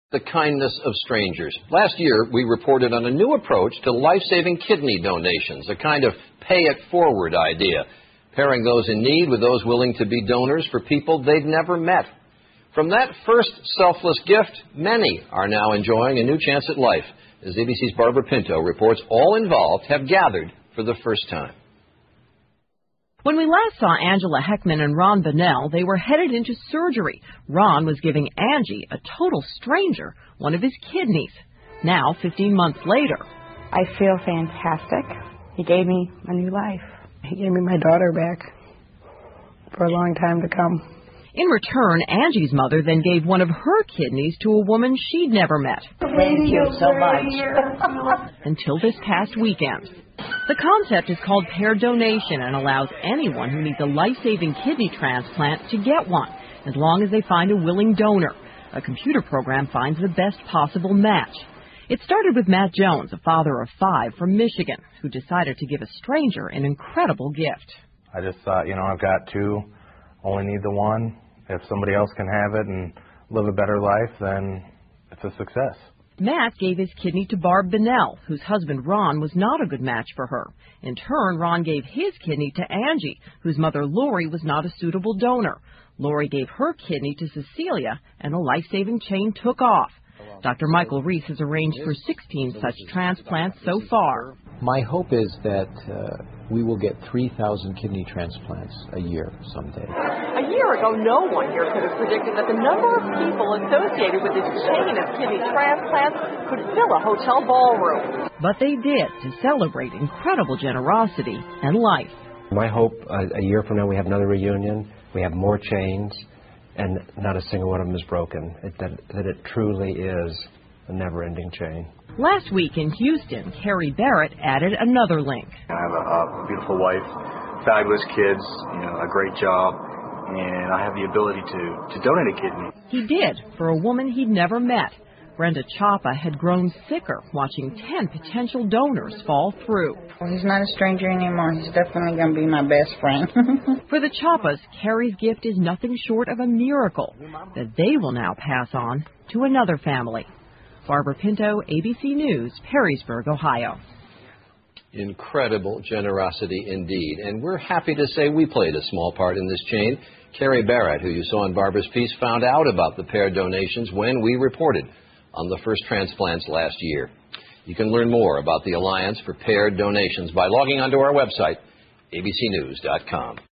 The kindness of strangers. Last year, we reported on a new approach to life-saving kidney donations, a kind of pay-it-forward idea, pairing those in need with those willing to be donors for people they'd never met. From that first selfless gift, many are now enjoying a new chance at life. As ABC's Barbara Pinto reports, all involved have gathered for the first time. When we last saw Angela Heckman and Ron Bonnell, they were headed into surgery. Ron was giving Angie, a total stranger, one of his kidneys. Now, 15 months later, I feel fantastic. He gave me a new life. He gave me my daughter back for a long time to come. In return, Angie's mother then gave one of her kidneys to a woman she'd never met. Thank you so much. Until this past weekend. The concept is called paired donation and allows anyone who needs a life-saving kidney transplant to get one, as long as they find a willing donor. A computer program finds the best possible match. It started with Matt Jones, a father of 5 from Michigan, who decided to give a stranger an incredible gift. I just thought, I've got 2, only need the one. If somebody else can have it and live a better life, then it's a success. Matt gave his kidney to Barb Bonnell, whose husband Ron was not a good match for her. In turn, Ron gave his kidney to Angie, whose mother Lori was not a suitable donor. Lori gave her kidney to Cecilia, and a life-saving chain took off. Dr. Michael Reese has arranged for 16 such transplants so far. My hope is that we will get 3,000 kidney transplants a year someday. A year ago, no one here could have predicted that the number of people associated with this chain of kidney transplants could fill a hotel ballroom. But they did, to celebrate incredible generosity and life. My hope, a year from now, we have another reunion, we have more chains, and not a single one of them is broken. That it truly is a never-ending chain. Last week in Houston, Carrie Barrett added another link. I have a beautiful wife, fabulous kids, a great job, and I have the ability to donate a kidney. He did, for a woman he'd never met. Brenda Chapa had grown sicker watching 10 potential donors fall through. Well, he's not a stranger anymore. He's definitely going to be my best friend. For the Chapas, Carrie's gift is nothing short of a miracle that they will now pass on to another family. Barbara Pinto, ABC News, Perrysburg, Ohio. Incredible generosity indeed. And we're happy to say we played a small part in this chain. Carrie Barrett, who you saw in Barbara's piece, found out about the paired donations when we reported on the first transplants last year. You can learn more about the Alliance for Paired Donations by logging onto our website, abcnews.com.